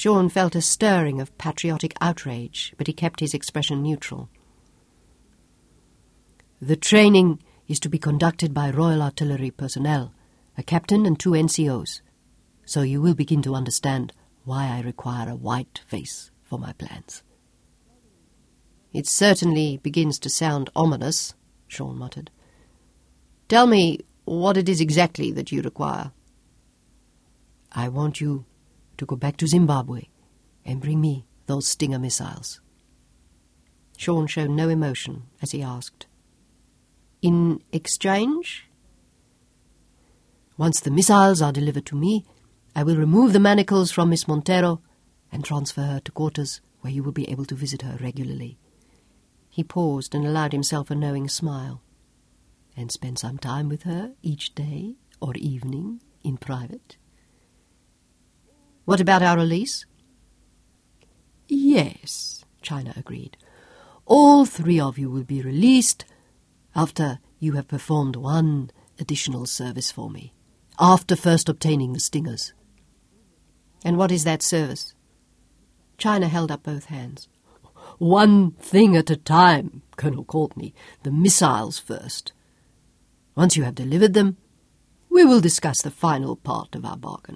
Sean felt a stirring of patriotic outrage, but he kept his expression neutral. The training is to be conducted by Royal Artillery personnel, a captain and 2 NCOs, so you will begin to understand why I require a white face for my plans. It certainly begins to sound ominous, Sean muttered. Tell me what it is exactly that you require. I want you to go back to Zimbabwe and bring me those Stinger missiles. Sean showed no emotion as he asked, In exchange? Once the missiles are delivered to me, I will remove the manacles from Miss Montero and transfer her to quarters where you will be able to visit her regularly. He paused and allowed himself a knowing smile. And spend some time with her each day or evening in private. What about our release? Yes, China agreed. All 3 of you will be released after you have performed 1 additional service for me, after first obtaining the Stingers. And what is that service? China held up both hands. 1 thing at a time, Colonel Courtney. The missiles first. Once you have delivered them, we will discuss the final part of our bargain.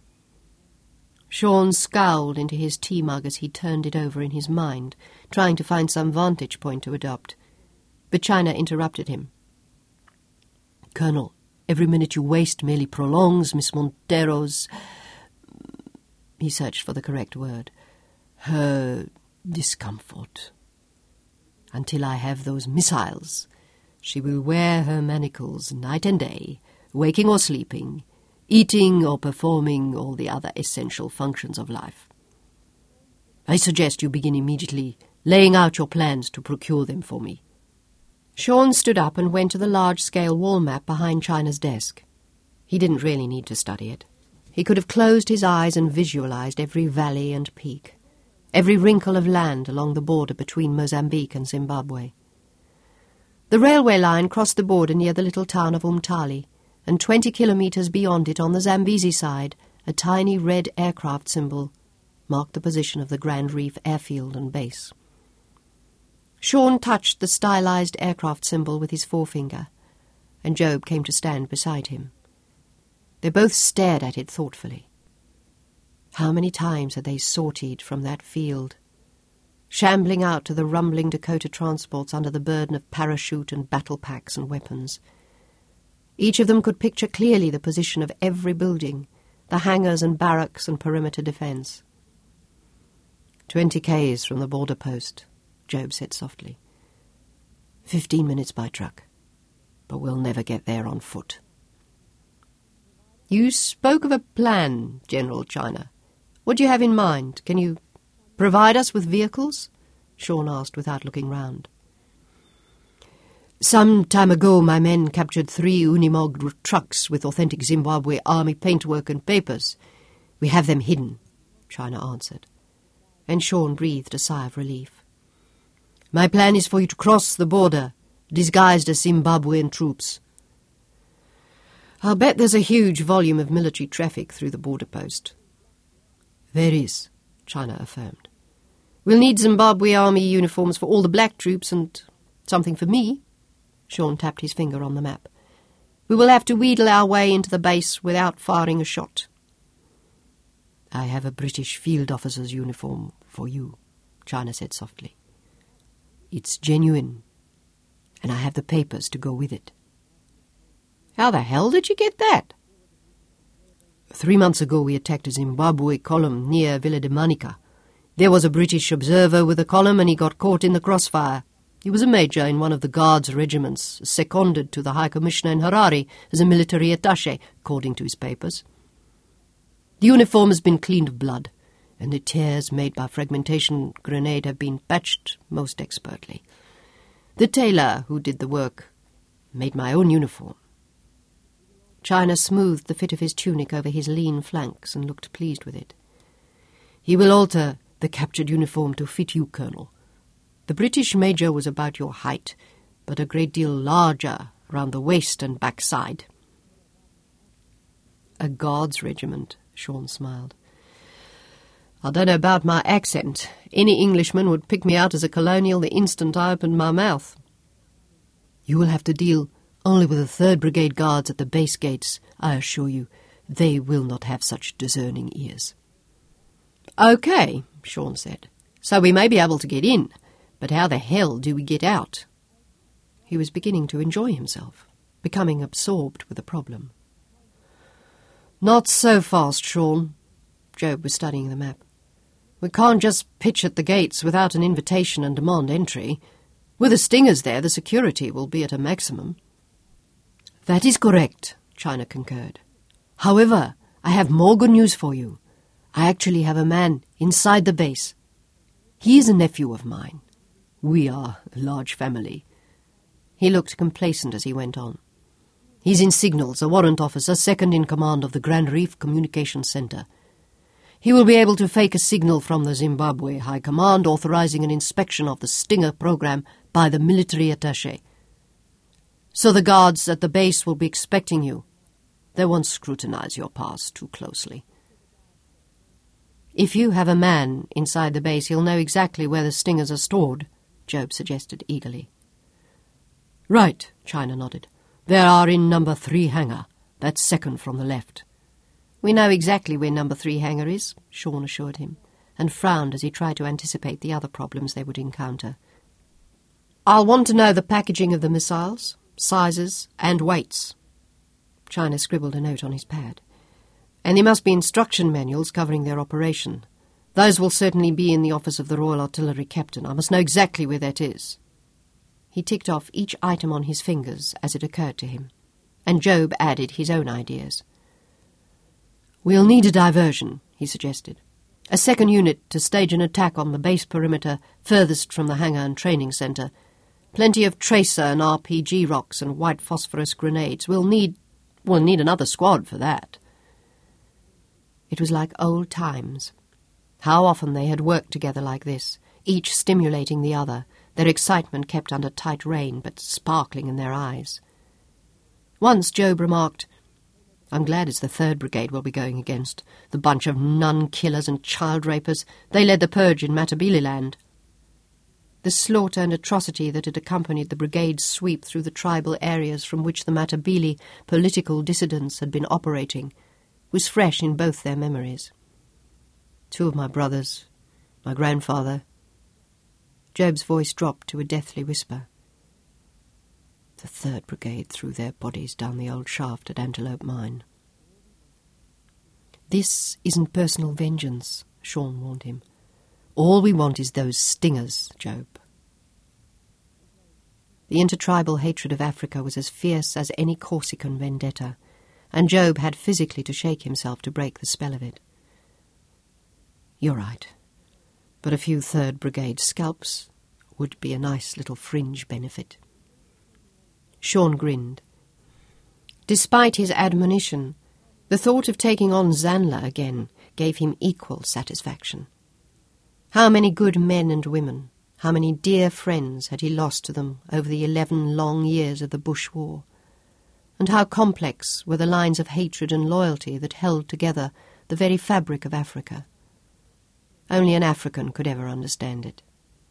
Sean scowled into his tea mug as he turned it over in his mind, trying to find some vantage point to adopt. But China interrupted him. Colonel, every minute you waste merely prolongs Miss Montero's... He searched for the correct word. Her discomfort. Until I have those missiles, she will wear her manacles night and day, waking or sleeping, eating or performing all the other essential functions of life. I suggest you begin immediately laying out your plans to procure them for me. Sean stood up and went to the large-scale wall map behind China's desk. He didn't really need to study it. He could have closed his eyes and visualized every valley and peak, every wrinkle of land along the border between Mozambique and Zimbabwe. The railway line crossed the border near the little town of Umtali, and 20 kilometres beyond it on the Zambezi side, a tiny red aircraft symbol marked the position of the Grand Reef airfield and base. Sean touched the stylized aircraft symbol with his forefinger, and Job came to stand beside him. They both stared at it thoughtfully. How many times had they sortied from that field, shambling out to the rumbling Dakota transports under the burden of parachute and battle packs and weapons. Each of them could picture clearly the position of every building, the hangars and barracks and perimeter defence. 20 k's from the border post, Job said softly. 15 minutes by truck, but we'll never get there on foot. You spoke of a plan, General China. What do you have in mind? Can you provide us with vehicles? Sean asked without looking round. Some time ago my men captured 3 Unimog trucks with authentic Zimbabwe army paintwork and papers. We have them hidden, China answered. And Sean breathed a sigh of relief. My plan is for you to cross the border, disguised as Zimbabwean troops. I'll bet there's a huge volume of military traffic through the border post. There is, China affirmed. We'll need Zimbabwe army uniforms for all the black troops and something for me. Sean tapped his finger on the map. We will have to wheedle our way into the base without firing a shot. I have a British field officer's uniform for you, China said softly. It's genuine, and I have the papers to go with it. How the hell did you get that? 3 months ago we attacked a Zimbabwe column near Villa de Manica. There was a British observer with a column and he got caught in the crossfire. He was a major in one of the Guards regiments, seconded to the High Commissioner in Harare as a military attaché, according to his papers. The uniform has been cleaned of blood, and the tears made by fragmentation grenade have been patched most expertly. The tailor who did the work made my own uniform. China smoothed the fit of his tunic over his lean flanks and looked pleased with it. He will alter the captured uniform to fit you, Colonel. The British major was about your height, but a great deal larger round the waist and backside. A Guards regiment, Sean smiled. I don't know about my accent. Any Englishman would pick me out as a colonial the instant I opened my mouth. You will have to deal only with the 3rd Brigade guards at the base gates, I assure you. They will not have such discerning ears. OK, Sean said. So we may be able to get in, but how the hell do we get out? He was beginning to enjoy himself, becoming absorbed with the problem. Not so fast, Sean. Job was studying the map. We can't just pitch at the gates without an invitation and demand entry. With the Stingers there, the security will be at a maximum. That is correct, China concurred. However, I have more good news for you. I actually have a man inside the base. He is a nephew of mine. We are a large family. He looked complacent as he went on. He's in signals, a warrant officer, second in command of the Grand Reef Communications Center. He will be able to fake a signal from the Zimbabwe High Command authorizing an inspection of the Stinger program by the military attaché. So the guards at the base will be expecting you. They won't scrutinize your pass too closely. If you have a man inside the base, he'll know exactly where the Stingers are stored, Job suggested eagerly. Right, China nodded. They are in number 3 hangar. That's second from the left. We know exactly where number 3 hangar is, Sean assured him, and frowned as he tried to anticipate the other problems they would encounter. I'll want to know the packaging of the missiles, sizes and weights. China scribbled a note on his pad. And there must be instruction manuals covering their operation. Those will certainly be in the office of the Royal Artillery Captain. I must know exactly where that is. He ticked off each item on his fingers as it occurred to him, and Job added his own ideas. We'll need a diversion, he suggested. A second unit to stage an attack on the base perimeter furthest from the hangar and training centre. Plenty of tracer and RPG rocks and white phosphorus grenades. We'll need another squad for that. It was like old times. How often they had worked together like this, each stimulating the other, their excitement kept under tight rein but sparkling in their eyes. Once Job remarked, I'm glad it's the 3rd Brigade we'll be going against, the bunch of nun-killers and child-rapers. They led the purge in Matabeleland. The slaughter and atrocity that had accompanied the brigade's sweep through the tribal areas from which the Matabele political dissidents had been operating was fresh in both their memories. 2 of my brothers, my grandfather. Job's voice dropped to a deathly whisper. The 3rd Brigade threw their bodies down the old shaft at Antelope Mine. This isn't personal vengeance, Sean warned him. All we want is those Stingers, Job. The intertribal hatred of Africa was as fierce as any Corsican vendetta, and Job had physically to shake himself to break the spell of it. You're right, but a few 3rd Brigade scalps would be a nice little fringe benefit. Sean grinned. Despite his admonition, the thought of taking on Zanla again gave him equal satisfaction. How many good men and women, how many dear friends had he lost to them over the 11 long years of the Bush War? And how complex were the lines of hatred and loyalty that held together the very fabric of Africa. Only an African could ever understand it.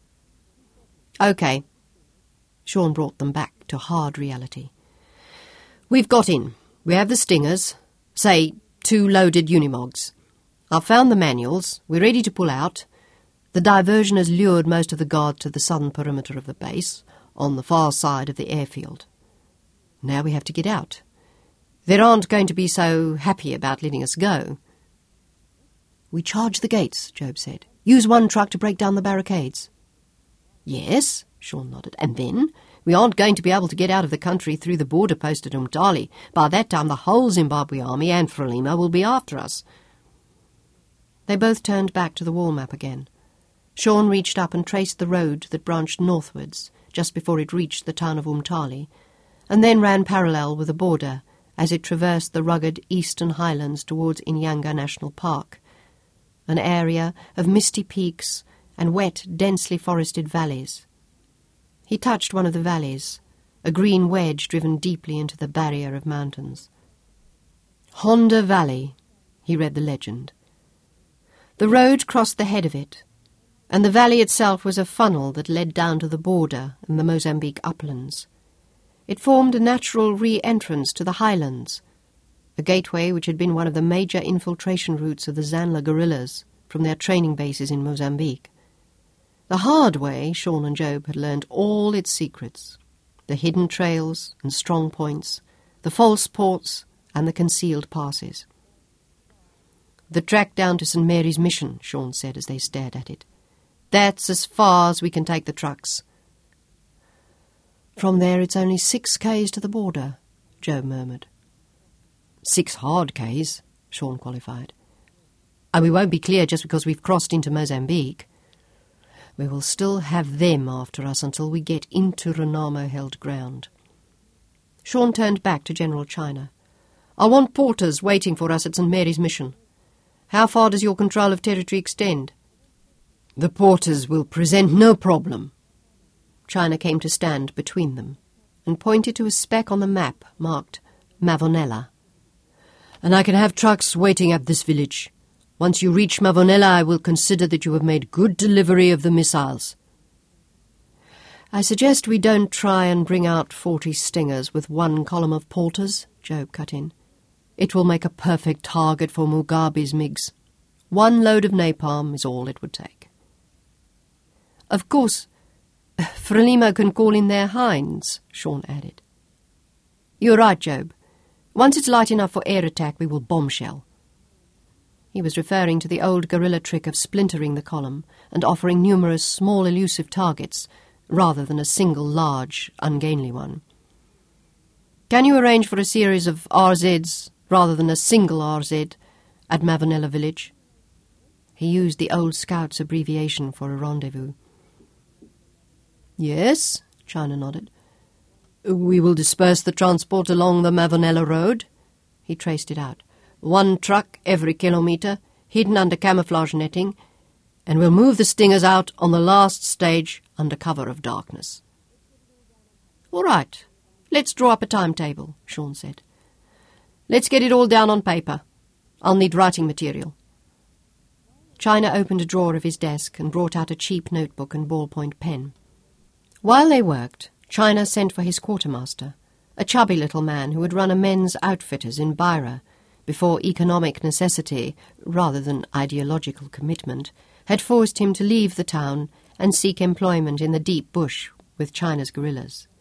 OK. Sean brought them back to hard reality. We've got in. We have the Stingers. Say, 2 loaded Unimogs. I've found the manuals. We're ready to pull out. The diversion has lured most of the guard to the southern perimeter of the base, on the far side of the airfield. Now we have to get out. They aren't going to be so happy about letting us go. We charge the gates, Job said. Use 1 truck to break down the barricades. Yes, Sean nodded. And then? We aren't going to be able to get out of the country through the border post at Umtali. By that time the whole Zimbabwe army and Frelimo will be after us. They both turned back to the wall map again. Sean reached up and traced the road that branched northwards, just before it reached the town of Umtali, and then ran parallel with the border as it traversed the rugged eastern highlands towards Inyanga National Park, an area of misty peaks and wet, densely forested valleys. He touched one of the valleys, a green wedge driven deeply into the barrier of mountains. Honda Valley, he read the legend. The road crossed the head of it, and the valley itself was a funnel that led down to the border in the Mozambique uplands. It formed a natural re-entrance to the highlands, a gateway which had been one of the major infiltration routes of the Zanla guerrillas from their training bases in Mozambique. The hard way, Sean and Job had learned all its secrets, the hidden trails and strong points, the false ports and the concealed passes. "The track down to St. Mary's Mission," Sean said as they stared at it. "That's as far as we can take the trucks." "From there it's only 6 k's to the border," Job murmured. 6 hard k's, Sean qualified. "And we won't be clear just because we've crossed into Mozambique. We will still have them after us until we get into Renamo-held ground." Sean turned back to General China. "I want porters waiting for us at St. Mary's Mission. How far does your control of territory extend?" "The porters will present no problem." China came to stand between them and pointed to a speck on the map marked Mavonella. "And I can have trucks waiting at this village. Once you reach Mavonella, I will consider that you have made good delivery of the missiles." "I suggest we don't try and bring out 40 Stingers with 1 column of porters," Job cut in. "It will make a perfect target for Mugabe's MiGs. 1 load of napalm is all it would take." "Of course, Frelimo can call in their hinds," Sean added. "You're right, Job. Once it's light enough for air attack, we will bombshell." He was referring to the old guerrilla trick of splintering the column and offering numerous small elusive targets, rather than a single large, ungainly one. "Can you arrange for a series of RZs, rather than a single RZ, at Mavonella village?" He used the old scout's abbreviation for a rendezvous. "Yes," China nodded. "We will disperse the transport along the Mavonella road." He traced it out. 1 truck every kilometre, hidden under camouflage netting, and we'll move the Stingers out on the last stage under cover of darkness. "All right, let's draw up a timetable," Sean said. "Let's get it all down on paper. I'll need writing material." China opened a drawer of his desk and brought out a cheap notebook and ballpoint pen. While they worked, China sent for his quartermaster, a chubby little man who had run a men's outfitters in Beira before economic necessity, rather than ideological commitment, had forced him to leave the town and seek employment in the deep bush with China's guerrillas.